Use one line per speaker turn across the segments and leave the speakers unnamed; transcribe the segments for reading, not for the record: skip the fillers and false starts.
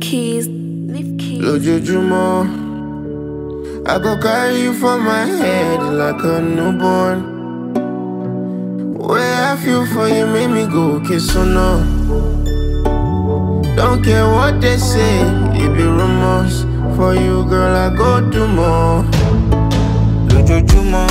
Leaf keys.
Lójoojúmọ́, I go carry you for my head like a newborn. Way I feel for you make me go kiss or no. Don't care what they say, it be rumors. For you, girl, I go do more.
Lójoojúmọ́,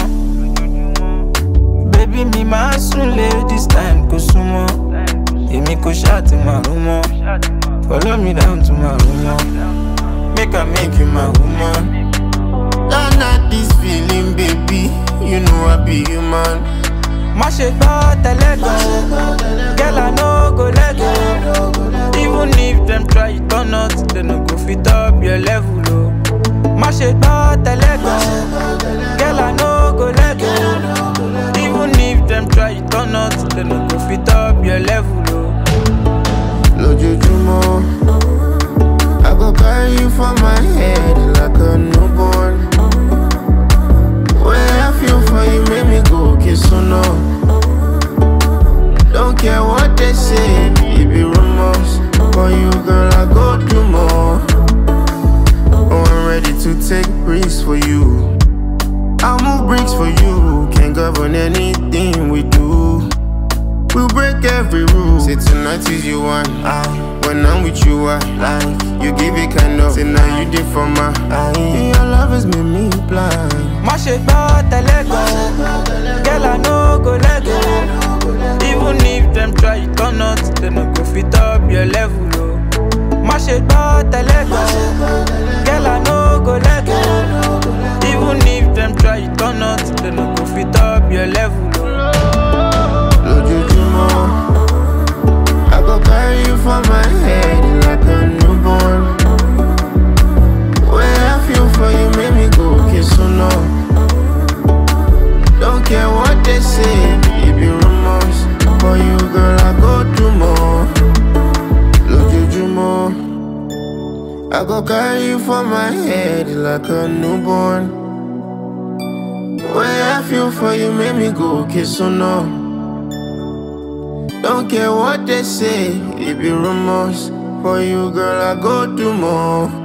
baby mi máa sùn lé this time kò súnmọ́. Èmi kò ṣáàtì máa rún mọ́. Follow me down to my room, make I make you my woman.
Don't not this feeling, baby. You know I be human.
Má ṣe gbọ́ tẹ́lẹ̀ gan, girl I no go let go. Even if them try it or not, they no go fit up your level. Oh. Má ṣe gbọ́ tẹ́lẹ̀ gan, girl I no go let go. Even if them try it or not, they no go fit up your level. Oh.
Lójoojúmọ́, I go carry you for my head like a newborn. Way I feel for you make me go kiss or no. Don't care what they say, it be rumors. For you, girl, I go do more. Oh, I'm ready to take risks for you. I'll move bricks for you. Can't govern anything we do. We'll break every rule. Say tonight is you one. When I'm with you, I like. You give it kind of. Say now you did for my eye. Your love has made me blind.
Má ṣe gbọ́ tẹ́lẹ̀ gan, girl I no go let go. Even if them try it or not, they no go fit up your level. Oh. Má ṣe gbọ́ tẹ́lẹ̀ gan, girl I no go let go. Even if them try it or not, they no go fit up your level. Oh.
Lójoojúmọ́, I go carry you for my head like a newborn. Way I feel for you make me go kiss or no. Don't care what they say, it be rumors. For you, girl, I go do more. Lójoojúmọ́, I go carry you for my head like a newborn. Way I feel for you make me go kiss or no. Don't care what they say, it be rumors. For you, girl, I go do more.